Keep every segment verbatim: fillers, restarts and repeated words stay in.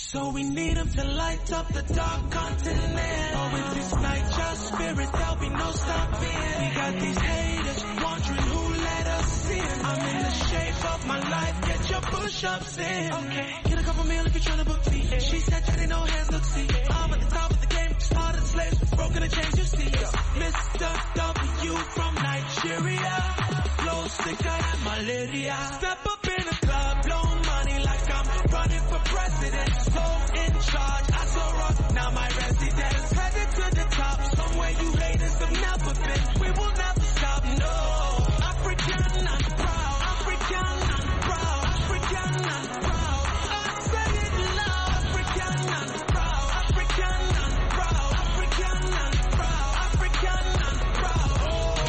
So we need them to light up the dark continent. Oh, with this night, your spirit, there'll be no stopping. We got these haters wondering who let us in. I'm in the shape of my life, get your push-ups in. Okay, get a couple meal if you're trying to book me. She said that ain't no hands, look, see. I'm at the top of the game, started slaves, broken the chains, you see. Mister W from Nigeria, flow sicker than malaria. Step up in the club, blow money like I'm running for president. So in charge, I so rock, now my residence. Headed to the top, somewhere you haters have never been. We will never stop, no. African and proud, African and proud, African and proud. I say it loud, African and proud, African and proud, African and proud, African and proud.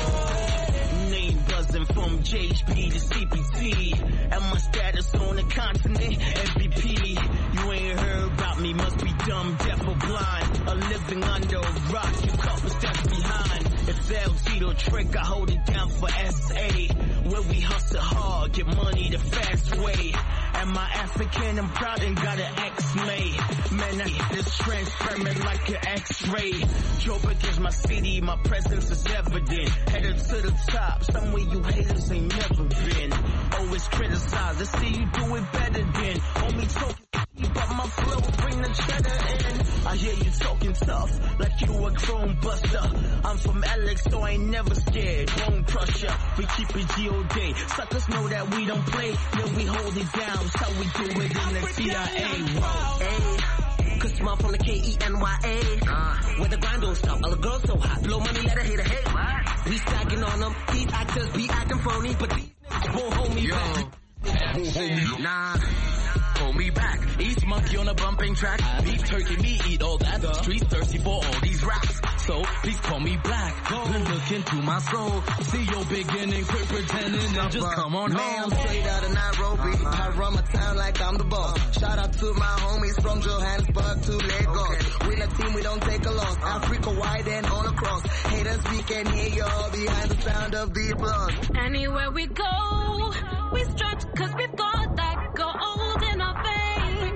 Oh. Name buzzing from J H P to C P T, and my status on the continent, M V P. You ain't heard about me, must be dumb, deaf or blind. A living under a rock, you couple steps behind. It's L Tito trick, I hold it down for S A. Where we hustle hard, get money the fast way. Am I African? I'm proud and got an X-made. Man, I this transparent like an X-ray. Joburg is my city, my presence is evident. Headed to the top, somewhere you haters ain't never been. Always criticize, let's see you do it better than. Only talking, but my flow bring the cheddar in. I hear you talking tough, like you a chrome buster. I'm from Alex, so I ain't never scared. Bone crusher, we keep it G O D. Suckers know that we don't play, then we hold it down. So we do it in the C I A. Whoa, cause small from the K E N Y A. Uh, where the grind don't stop, all the girls so hot. Blow money, let a hater hate. What? We stacking on them, these actors be acting phony, but these niggas won't hold me Yo. back. Won't hold me nah. Hold me back. East monkey on a bumping track. Beef turkey, me eat all that. The streets thirsty for all these raps. So please call me black. Go look into my soul. See your beginning, quit pretending and just come on Man, home. I'm straight out of Nairobi. Uh-huh. I run my town like I'm the boss. Shout out to my homies from Johannesburg to Lagos. Okay. We a team, we don't take a loss. Uh-huh. Africa wide and all across. Haters, we can hear you all behind the sound of the applause. Anywhere we go, we strut cause we've got that gold in our veins.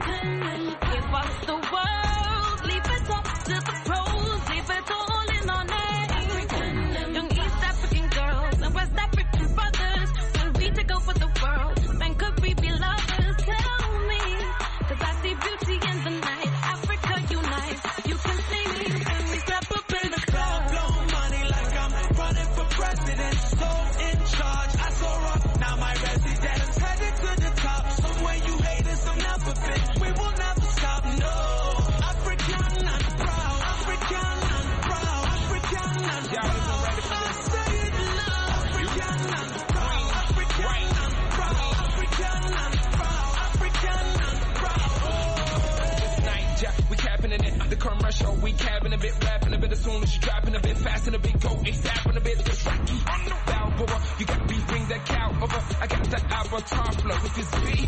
Give us the world, leave it up to the pros, leave it all in our names. Young East African girls and West African brothers, when we take over the world, then could we be lovers? Tell me, cause I see beauty in the night. Africa unite, you can see me when we step up in the club. Blow money like I'm running for president. So in charge, I so rock, now my residence. Headed to the top, somewhere you haters have never been. We will never stop, no. African and proud, African and proud, African and proud. I say it loud, African and proud, African and proud, African and proud, African and proud. This night, Jack, we capping in it. The commercial, we capping a bit, rapping a bit as soon as you dropping a bit fast and a bit go, ASAP a bit, just rocky on the Balboa. You got beef, bring that cow over. I got that avatar flow with this beat.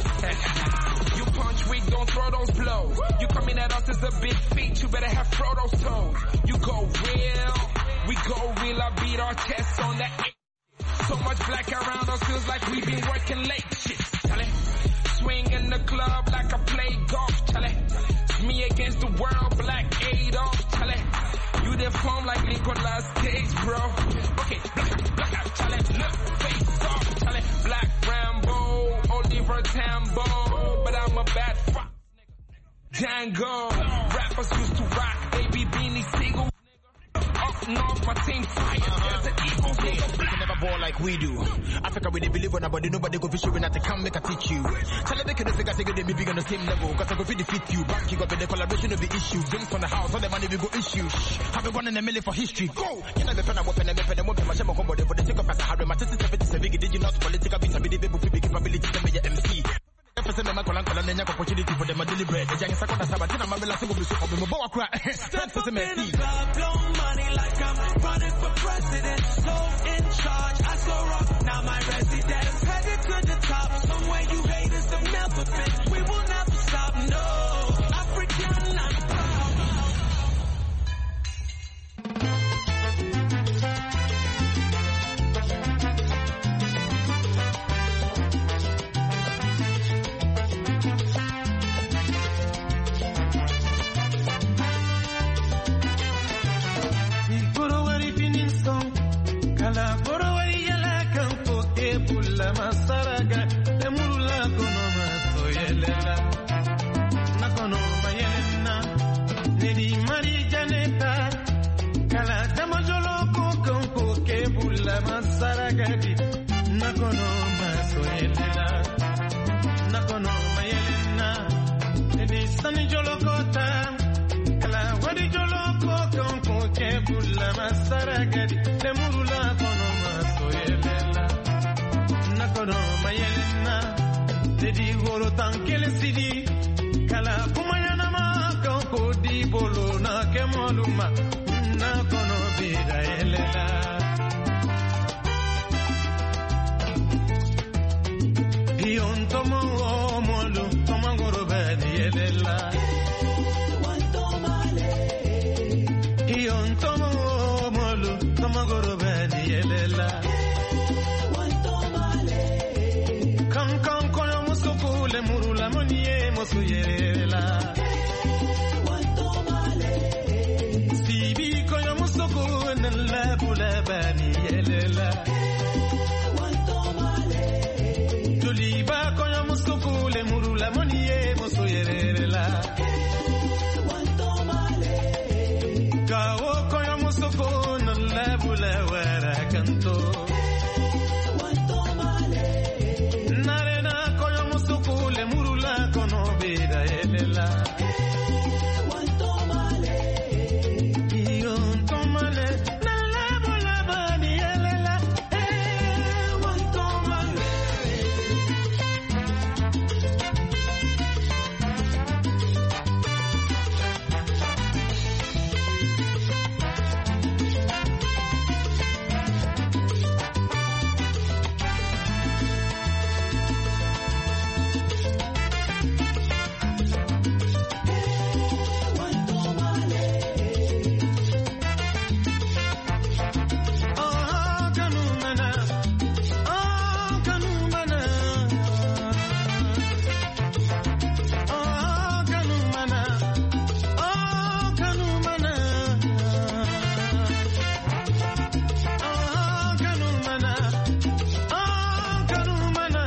You punch weak, don't throw those blows. You coming at us as a big feat, you better have Frodo's toes. You go real, we go real. I beat our chests on that. So much black around us feels like we've been working late. Shit, Charlie. Swing in the club like I play golf, Charlie. It's me against the world, Black Adolf, Charlie. You deform like Nicolas Cage, bro. Okay, black, black out, Charlie. Look, face off, Charlie. Black Rambo, Oliver Tambo, but I'm a bad fuck. Django, rappers used to rock, baby beanie single. Up north, my team fire. There's an evil nigga. They can never ball like we do. Africa, we they believe on nobody, nobody go fish you when I come make I teach you. Tell them they can figure say they be big on the same level. Cause I go fit defeat you. Back you got the collaboration of the issue. Drinks on the house, all the money we go issue. Shh. Have been one in a million for history. Go! Can I be pen and weapon and weapon and weapon? My shame on combo for the sake of us. I have my sister seventy-seven. Did you not political beats? I be the baby with big capability to be your M C. Opportunity for them to deliberate. The young Sakota Sabatina, my last will be so open. Step up in the club, blow money like I'm running for president. So in charge, I so rock, now my residence. Headed to the top, somewhere you haters have never been. We will never stop, no. African and proud. saragadi le murula kono masoyelela nakono mayelena dedi goro tankele sidi kala kumayana ma ko di bolo na kemoluma nakono bida yelela Ion tomo molo tomo goro badi yelela Ion tomo molo tomo goro badi yelela Kam kam kono musuku le murula moniye musu yelela Sibi kono musuku nalla bula bani yelela Tuliba kono musuku le murula moniye musu yelela Kawo kono musuku nalla bula wara kanto Narena kono musuku le murula kono bida yelela Ion tomale nalla bula bani yelela Eh wan tomale Oh kanumana Oh kanumana Oh kanumana Oh kanumana Oh kanumana Oh kanumana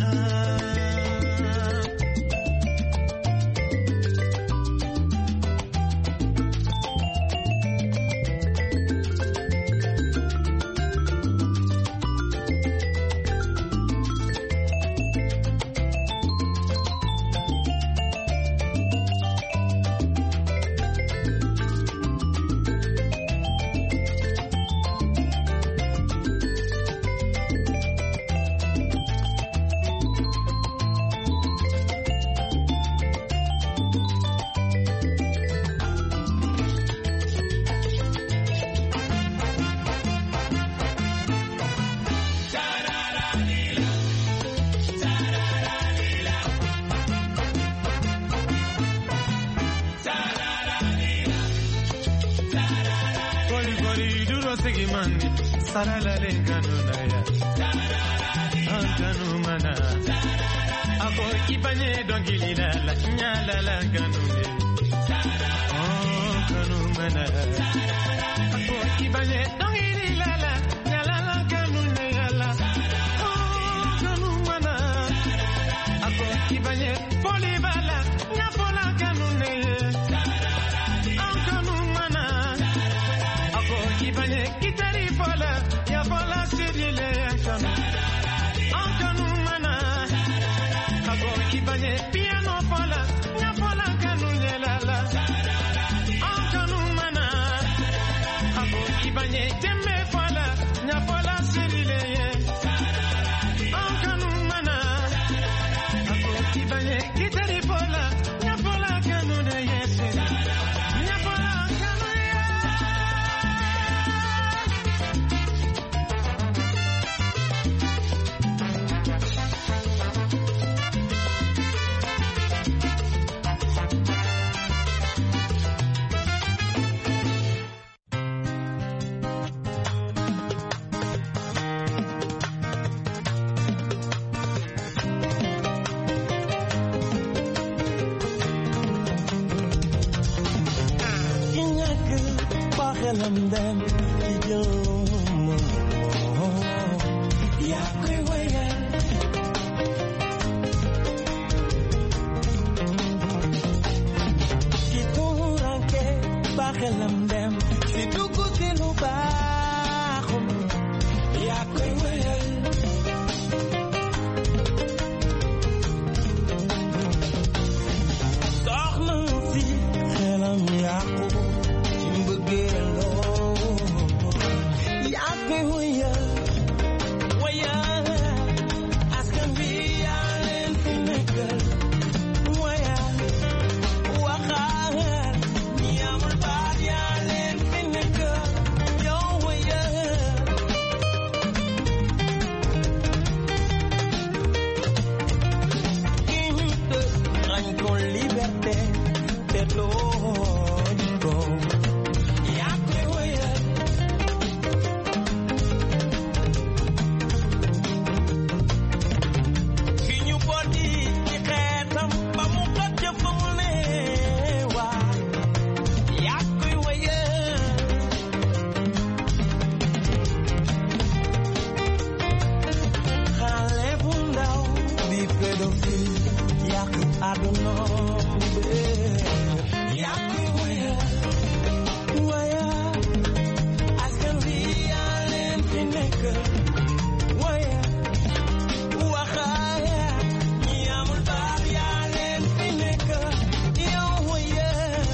Kori kori duro sigi mandi sarala lengano na ya Ankanu mana Ako ipanye dongili la la nyala la kanu ne Oh kanu mana Ako ipanye dongili la la nyala la kanu ne la Oh kanu mana Ako ipanye poli bala nyapola kanu ne Ankanu mana Ako ipanye kitari fola ya fola sidile yankanu Ankanu mana Ako ipanye piano fola ya fola kanu nyelala Ankanu mana Ako ipanye jemme fola ya fola sidile ye Ankanu mana Ako ipanye kitari fola ya fola kanu ne yese Ya fola kanu ye Bahelam dem idom ya kwewaya Kituranke bahelam dem siduku tinuba ya kwewaya Soxna si xelam yaqu Gelo liberté te looñ ko yaa koy wéyal ki ñu boddi ci xeetam ba mu xëcc fa mu ne waa yaa koy wéyal xale bu ndaw bi pédophile yàq àdduna bi yaa koy wéyal wéyal askan wi yaa leen fi nekk wéyal waxaaya ñi amul baat yaa leen fi nekk yow wéyal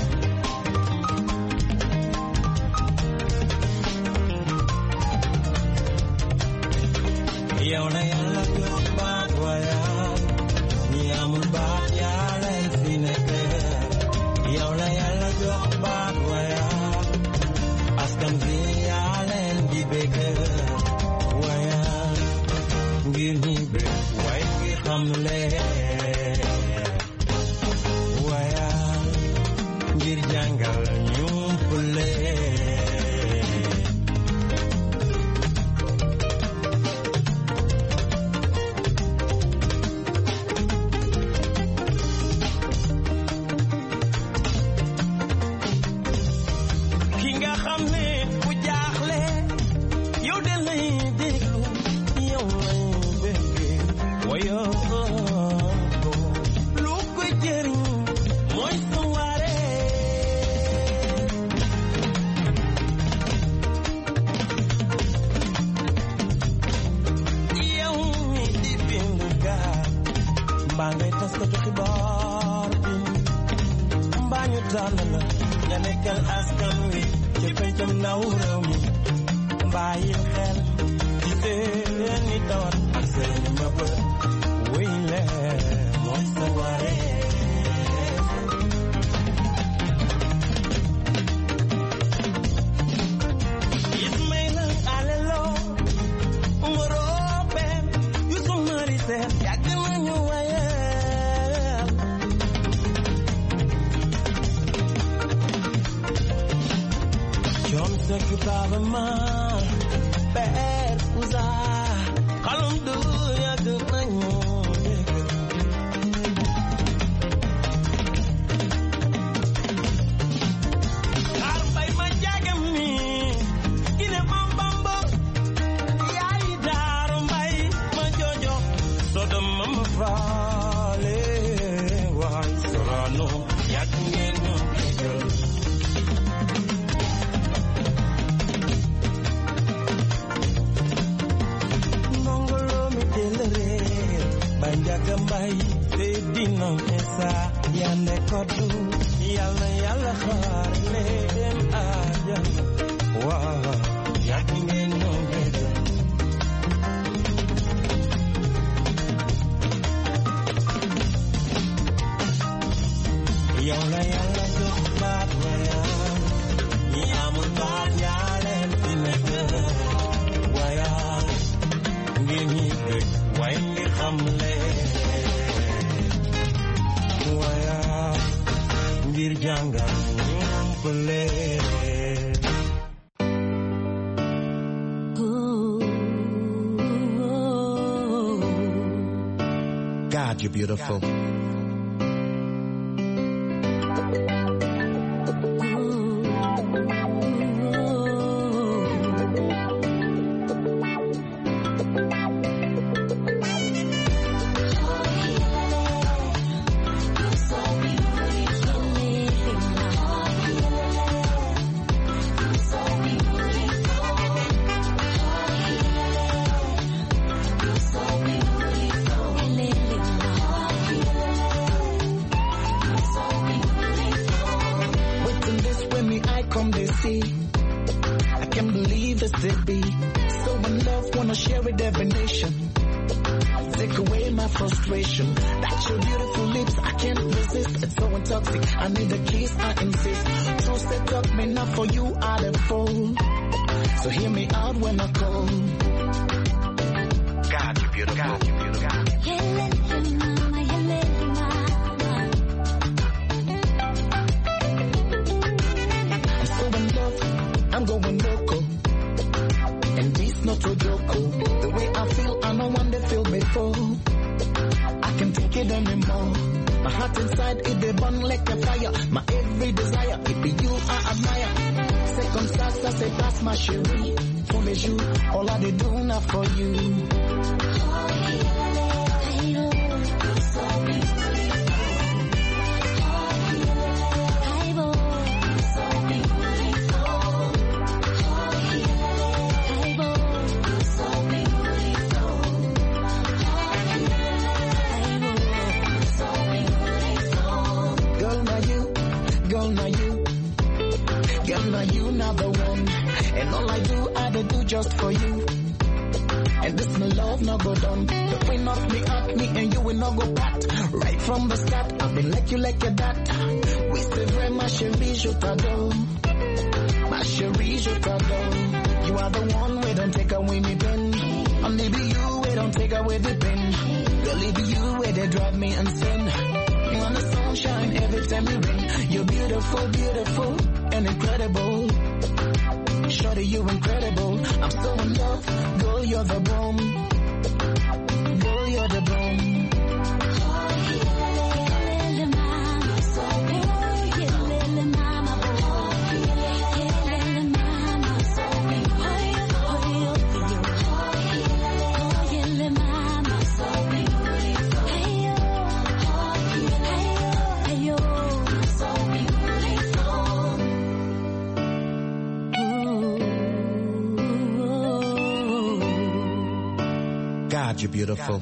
yow la yàlla jox baat wéyal ñi amul baat yaa leen fi nekk yow la yàlla jox baat wéyal askan wi yaa leen di bëgg wéyal ngir ñi bëgg way ngi xam leen wéyal ngir jàngal ñu leen ki nga xam ne bu jaaxle yow de lay déglu yow lay bëgg wayo lu ko jëriñ mooy sa waare yow mi di bind gaa mbaa ngay taskatu xibaar bi mbaa ñu tànn la nga nekkal askan wi ci pencam ndaw réew mi bàyyil xel ci seeni tawat ak seeni mbëbët wéy leen mooy sa waree Ismaïla Alelo Ngorope Youssou Mari Sène yàgg nañu wayal John Seck Baba Maal Père Ouza xalum du yàgg nañu dégg xaar bay ma jagam ni ine bambambo yaay daaru mbay ma jojo sodom ma ma faale waay sorano yàgg ngeen ñu déggal Mongolo mi delere banjaga mbay te dina esa yande kodu yalla yalla xaar leen ajan waaw yàgg ngeen ñoo dégg yow la yàlla jox baat wayal ñi amul baat yaa leen fi nekk wayal ngir ñi bëgg way ngir xam leen wayal ngir jàngal ñu xam leen God, you're beautiful. Come they see, I can't believe it's it be. So in love, wanna share with every nation. Take away my frustration. That's your beautiful lips, I can't resist. It's so intoxicating. I need a kiss, I insist. True set up me not for you, I the fool. So hear me out when I call. God, you beautiful. God, you beautiful. like a fire, my every desire. It be you I admire. C'est comme ça, ça se passe ma chérie. Tous les jours, all I dey do now for you. And all I do, I do just for you. And this my love no go down. The queen of me at me and you will not go back. Right from the start, I've been like you like your dad. We still very ma chérie, je t'adore. Ma chérie, je t'adore. You are the one we don't take away me pen. Only be you we don't take away the pen. Girl, it be you where they drive me insane. You want the sunshine every time you rain. You're beautiful, beautiful and incredible. Shorty, you incredible. I'm so in love. Girl, you're the bomb. Girl, you're the bomb. God, you're beautiful.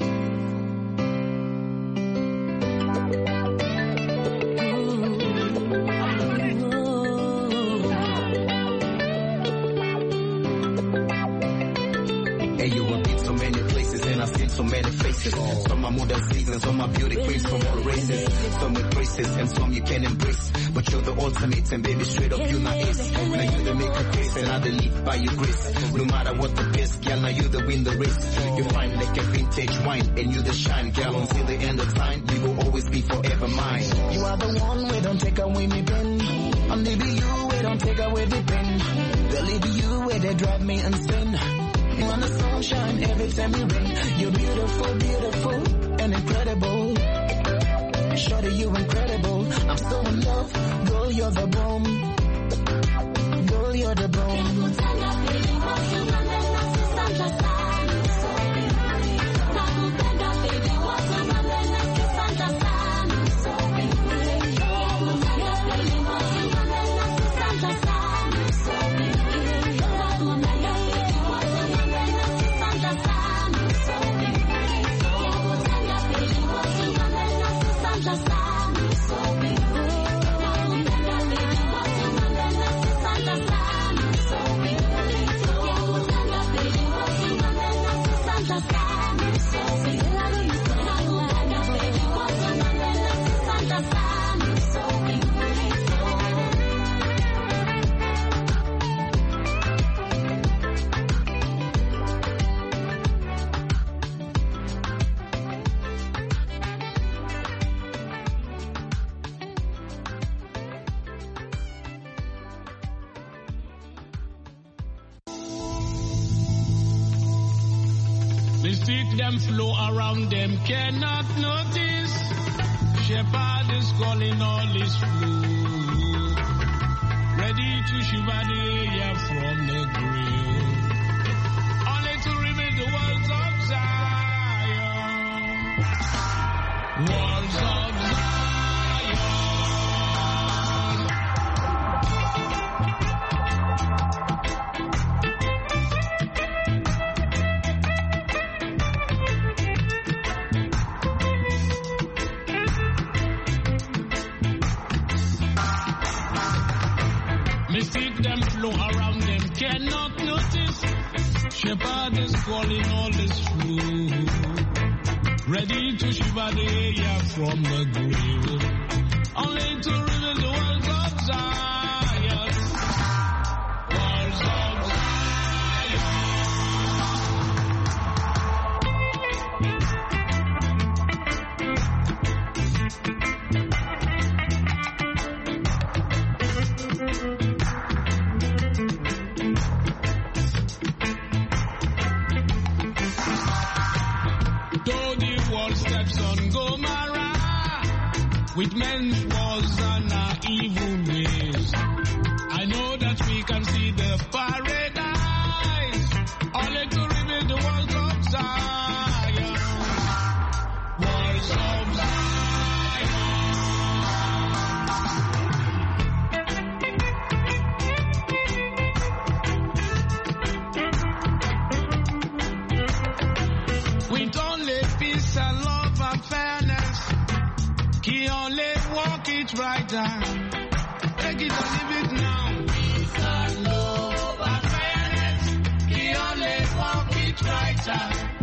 Hey, you have been so many places and I've seen so many faces. Some are modern seasons, some are beauty queens from all races. Some with braces and some you can embrace. But you're the ultimate and baby straight up you not ace. Now you the make a case and I the lead by your grace. No matter what the best, girl, now you the win the race. You fine like a vintage wine and you the shine, girl. Until the end of time, you will always be forever mine. You are the one we don't take away me pen. Only be you we don't take away the pen. Girl, it be you where they drive me insane. You want the sunshine every time you rain. You're beautiful, beautiful and incredible. Shorty, you incredible. I'm so in love. Girl, you're the bomb. Girl, you're the bomb. Mystic them flow around them cannot notice. Shepherd is calling all his flow, ready to shiver the air from the grave, only to reveal the walls of Zion. Walls of Zion. Mystic them flow around them cannot notice. Shepherd is calling all his flow, ready to shiver the air from the grave, only to reveal the walls of Zion. Walls of Zion. With men's walls take it or leave it now. Peace and love and fairness, we only walk it brighter.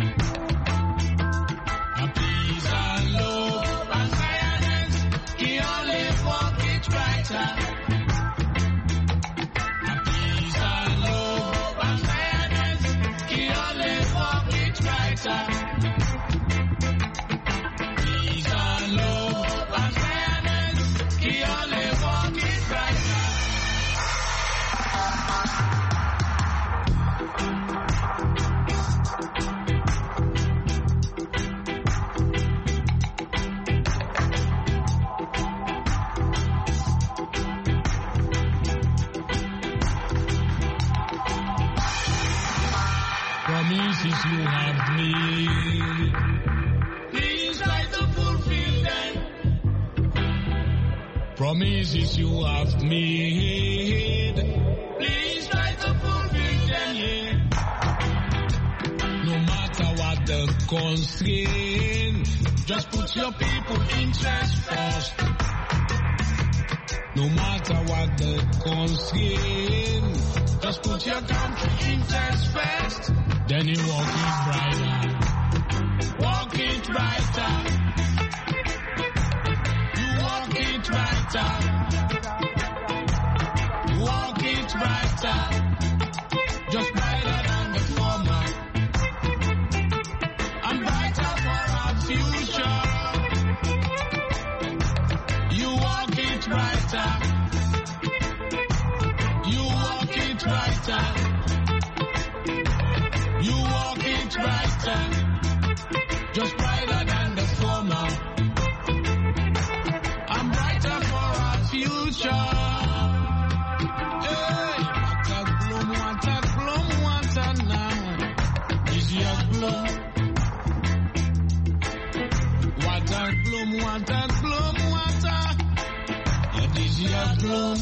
Peace and love and fairness, we only walk it brighter. Peace and love and fairness, we only walk it brighter. Peace and love and fairness, we only walk it brighter. Promises you have made, please try to fulfill them. Promises you have made, please try to fulfill them, yeah. No matter what the constraint, just put your people interest first. No matter what the constraint, just put your country interest first. Then you walk it brighter, walk it brighter. You walk it brighter, walk it brighter. Just brighter than the former, and brighter for our future. You walk it brighter, you walk it brighter. You walk it brighter, just brighter than the former, and brighter for our future. Hey, water bloom, water bloom, water now. Is your bloom? Water bloom, water bloom, water. Yeah, is your bloom?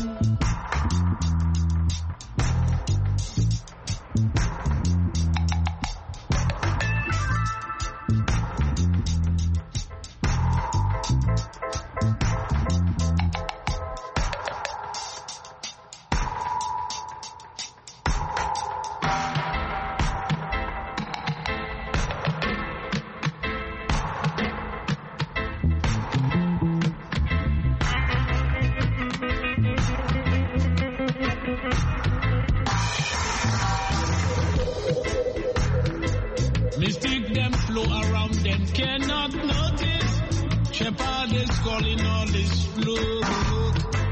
Mystic them flow around them cannot notice. Shepherd is calling all this flow.